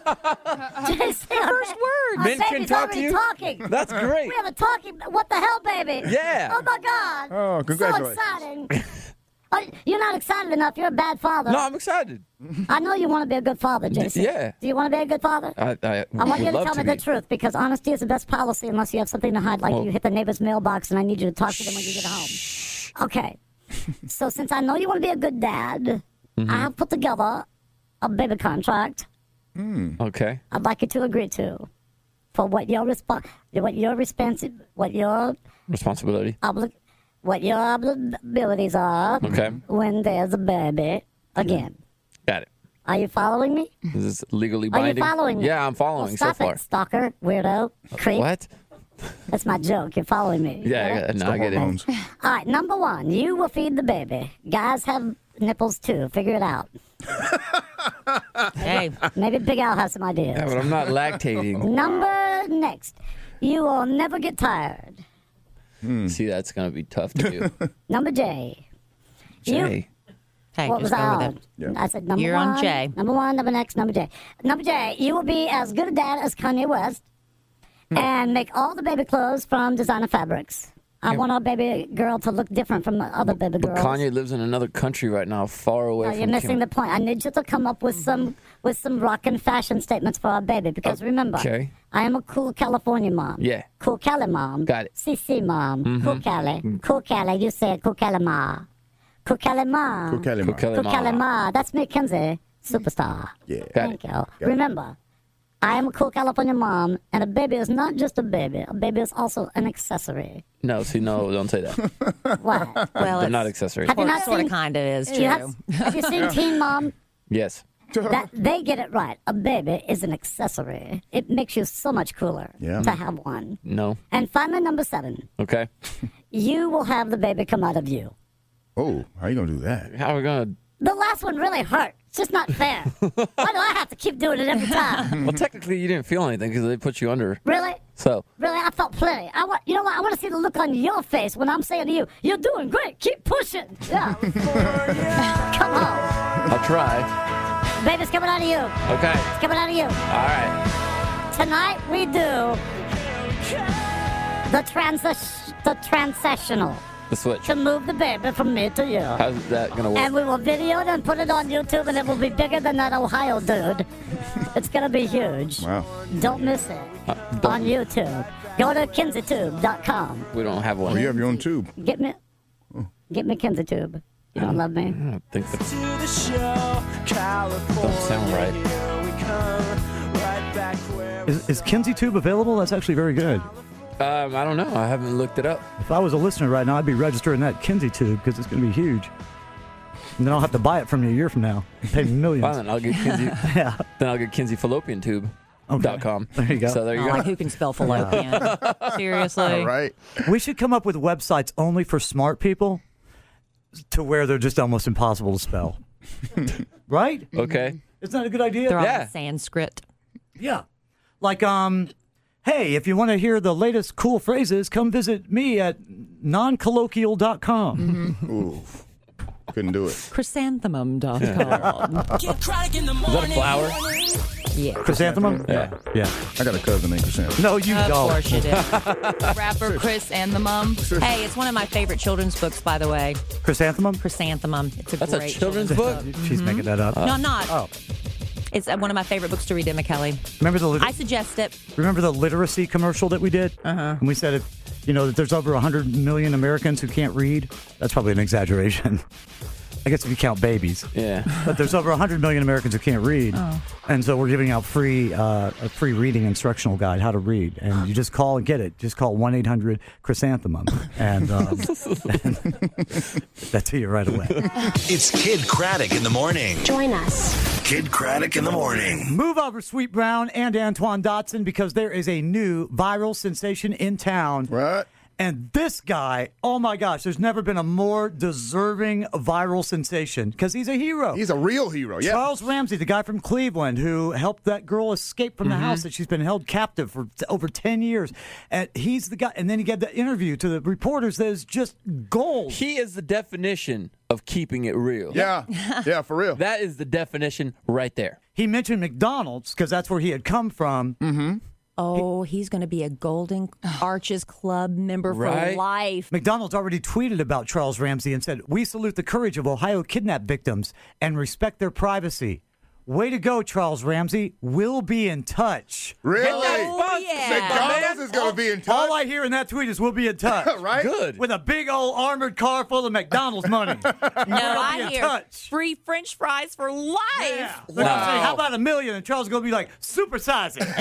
no! First word. Our Men can baby's talk already to you? talking. That's great. We have a talking. What the hell, baby? Yeah. Oh my God. Oh, congratulations. So exciting. Oh, you're not excited enough. You're a bad father. No, I'm excited. I know you want to be a good father, Jason. yeah. Do you want to be a good father? I, I, I want you would to love tell to me be. the truth, because honesty is the best policy unless you have something to hide, like Well- you hit the neighbor's mailbox and I need you to talk to them when you get home. Okay. So since I know you want to be a good dad, Mm-hmm. I have put together a baby contract Okay. I'd like you to agree to for what your resp- what your responsi- what your Responsibility. obli- what your abilities are Okay. when there's a baby again. Got it. Are you following me? Is this legally Are you binding? following me? Yeah, I'm following Well, so stop far. it, stalker, weirdo, creep. What? That's my joke. You're following me. Yeah, Get it? yeah, no, I get it. All right, number one, you will feed the baby. Guys have nipples too. Figure it out. Hey. Maybe Big Al has some ideas. Yeah, but I'm not lactating. Number next, you will never get tired. See, that's going to be tough to do. Number J. You, Jay. Hey, what was just I go with on? it. Yeah. I said number You're one. on J. Number one, number next, number J. Number J, you will be as good a dad as Kanye West and make all the baby clothes from designer fabrics. I want our baby girl to look different from the other baby But girls. Kanye lives in another country right now, far away No, from you're missing Kim. the point. I need you to come up with some with some rockin' fashion statements for our baby. Because remember, okay. I am a cool California mom. Yeah. Cool Cali mom. Got it. C C mom. Mhm. Cool Cali. Cool Cali. You said cool Cali ma. Cool Cali ma. Cool Cali ma. Cool Cali Cool ma. Cali ma. That's me, Kenzie. Superstar. Yeah. Got Thank it. you. it. Remember, I am a cool California mom, and a baby is not just a baby. A baby is also an accessory. No, see, no, don't say that. What? Well, They're it's not accessories. Have you not sort seen? of kind of is true. You have, have you seen Teen Mom? Yes. That they get it right. A baby is an accessory. It makes you so much cooler Yeah. to have one. No. And finally, number seven, Okay. you will have the baby come out of you. Oh, how you gonna do that? How are we going to... The last one really hurt. It's just not fair. Why do I have to keep doing it every time? Well, technically, you didn't feel anything because they put you under. Really? So, Really? I felt plenty. I want, you know what? I want to see the look on your face when I'm saying to you, "You're doing great. Keep pushing." Yeah. Come on, I'll try. baby's coming out of you. Okay. It's coming out of you. All right. Tonight we do the transi- the transitional The switch. to move the baby from me to you. How's that going to work? And we will video it and put it on YouTube, and it will be bigger than that Ohio dude. It's gonna be huge. Wow. Don't miss it Uh, on don't, YouTube. Go to Kinsey Tube dot com. we don't have Oh, one. you have your own tube. Get me, get me KinseyTube. You don't love me? I don't think that To the show, California. don't sound right. Here we come, right back where we Is, is KinseyTube available? That's actually very good. Um, I don't know. I haven't looked it up. If I was a listener right now, I'd be registering that KinseyTube because it's going to be huge. And then I'll have to buy it from you a year from now and pay millions. Fine, then I'll get Kinsey. Yeah. Then I'll get Kinsey Fallopian Tube. Dot com. There you go. So there you Oh, go. like who can spell fallopian? Seriously. All right. We should come up with websites only for smart people to where they're just almost impossible to spell. Right? Okay. Isn't that a good idea? They're all Yeah. in Sanskrit. Yeah. Like, um, Hey, if you want to hear the latest cool phrases, come visit me at non colloquial dot com. Mm-hmm. Ooh, couldn't do it. Chrysanthemum dot com. Is that a flower? Yeah. Chrysanthemum? Yeah. Yeah. I got a cousin named Chrysanthemum. No, you Of don't. course you do. Rapper Chris and the Mum. Hey, it's one of my favorite children's books, by the way. Chrysanthemum? Chrysanthemum. It's a That's a great children's book? She's making that up. No, I'm not. Oh. It's uh, one of my favorite books to read, Emma Kelly. Remember the lit- I suggest it. remember the literacy commercial that we did? Uh-huh. And we said if you know that there's over one hundred million Americans who can't read. That's probably an exaggeration. I guess if you count babies. Yeah. But there's over one hundred million Americans who can't read. Oh. And so we're giving out free uh, a free reading instructional guide, how to read. And you just call and get it. Just call one eight hundred chrysanthemum. And, um, and that's to you right away. It's Kid Craddock in the morning. Join us. Kid Craddock in the morning. Move over, Sweet Brown and Antoine Dotson, because there is a new viral sensation in town. Right. And this guy, oh my gosh, there's never been a more deserving viral sensation because he's a hero. He's a real hero, yeah. Charles Ramsey, the guy from Cleveland who helped that girl escape from the Mm-hmm. house that she's been held captive for t- over ten years. And he's the guy. And then he got the interview to the reporters that is just gold. He is the definition of keeping it real. Yeah, yeah, for real. That is the definition right there. He mentioned McDonald's because that's where he had come from. Mm-hmm. Oh, he's going to be a Golden Arches Club member Right. for life. McDonald's already tweeted about Charles Ramsey and said, "We salute the courage of Ohio kidnap victims and respect their privacy. Way to go, Charles Ramsey. We'll be in touch." Really? Oh, yeah. McDonald's is going to be in touch. All I hear in that tweet is "we'll be in touch." Right? Good. With a big old armored car full of McDonald's money. No, be I in hear touch. free French fries for life. Yeah. They're gonna say, "How about a million?" And Charles is going to be like, "Supersize it."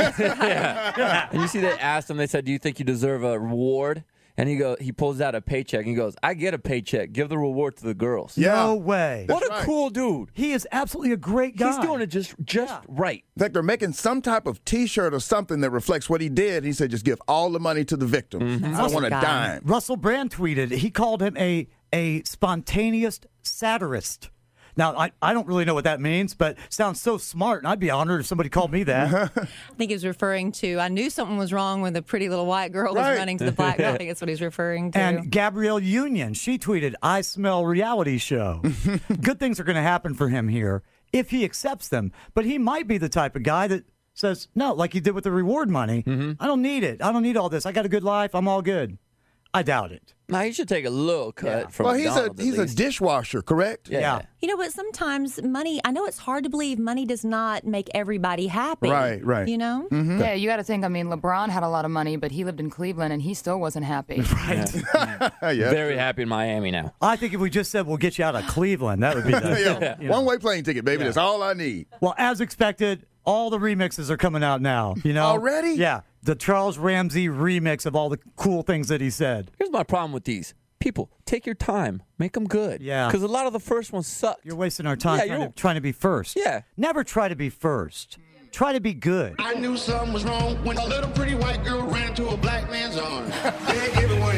yeah. And you see, they asked him, they said, do you think you deserve a reward? And he go, he pulls out a paycheck and he goes, I get a paycheck. Give the reward to the girls. Yeah. No way. What a right. cool dude. He is absolutely a great guy. He's doing it just just Yeah. right. In fact, they're making some type of T-shirt or something that reflects what he did. He said, just give all the money to the victims. I don't want a guy. dime. Russell Brand tweeted, he called him a a spontaneous satirist. Now, I, I don't really know what that means, but sounds so smart, and I'd be honored if somebody called me that. I think he was referring to, I knew something was wrong when the pretty little white girl was Right. running to the black girl. I think that's what he's referring to. And Gabrielle Union, she tweeted, "I smell reality show." Good things are going to happen for him here if he accepts them. But he might be the type of guy that says, no, like he did with the reward money. I don't need it. I don't need all this. I got a good life. I'm all good. I doubt it. Now, he should take a little cut from Well, he's a McDonald's, at he's a least. dishwasher, correct? Yeah. Yeah. You know, but sometimes money, I know it's hard to believe money does not make everybody happy. Right, right. You know? Mm-hmm. Yeah, you got to think. I mean, LeBron had a lot of money, but he lived in Cleveland and he still wasn't happy. Right. yeah. Very happy in Miami now. I think if we just said we'll get you out of Cleveland, that would be the Yeah. you know. One-way plane ticket, baby. That's all I need. Well, as expected, all the remixes are coming out now. You know Already? Yeah, the Charles Ramsey remix of all the cool things that he said. Here's my problem with these. People, take your time. Make them good. Yeah. Because a lot of the first ones sucked. You're wasting our time Yeah, trying, you're- to, trying to be first. Yeah. Never try to be first. Try to be good. I knew something was wrong when a little pretty white girl ran to a black man's arms. Yeah, give it away.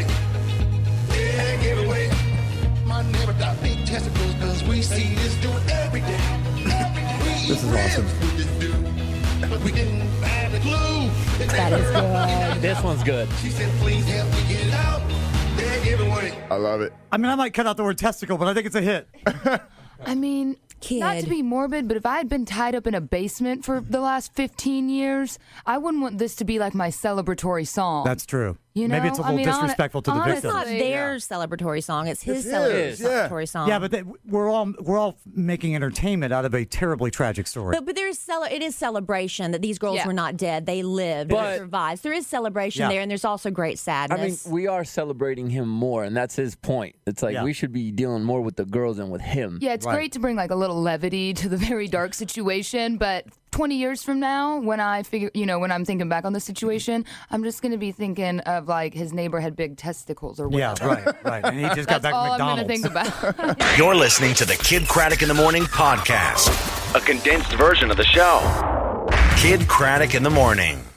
Yeah, give it away. My neighbor got big testicles because we see this dude every day. Every day. This is awesome. With this dude, but we didn't have the clue. That is good. This one's good. She said, please help me get it out. Yeah, give it away. I love it. I mean, I might cut out the word testicle, but I think it's a hit. I mean, Kid. not to be morbid, but if I had been tied up in a basement for the last fifteen years, I wouldn't want this to be like my celebratory song. That's true. You Maybe know? it's a I little mean, hon- disrespectful to the honestly- It's victims. not their celebratory song. It's his It's celebratory his, yeah. celebratory song. Yeah, but they, we're all we're all making entertainment out of a terribly tragic story. But, but there is cele- it is celebration that these girls Yeah. were not dead. They lived. But- They survived. There is celebration Yeah. there, and there's also great I mean, sadness. we are celebrating him more, and that's his point. It's like Yeah. we should be dealing more with the girls than with him. Yeah, it's Right. great to bring like a little levity to the very dark situation, but twenty years from now, when I figure, you know, when I'm thinking back on the situation, I'm just going to be thinking of like his neighbor had big testicles or yeah, whatever. right, right. And he just got That's back all I'm McDonald's. going to think about. You're listening to the Kid Craddock in the Morning podcast, a condensed version of the show. Kid Craddock in the Morning.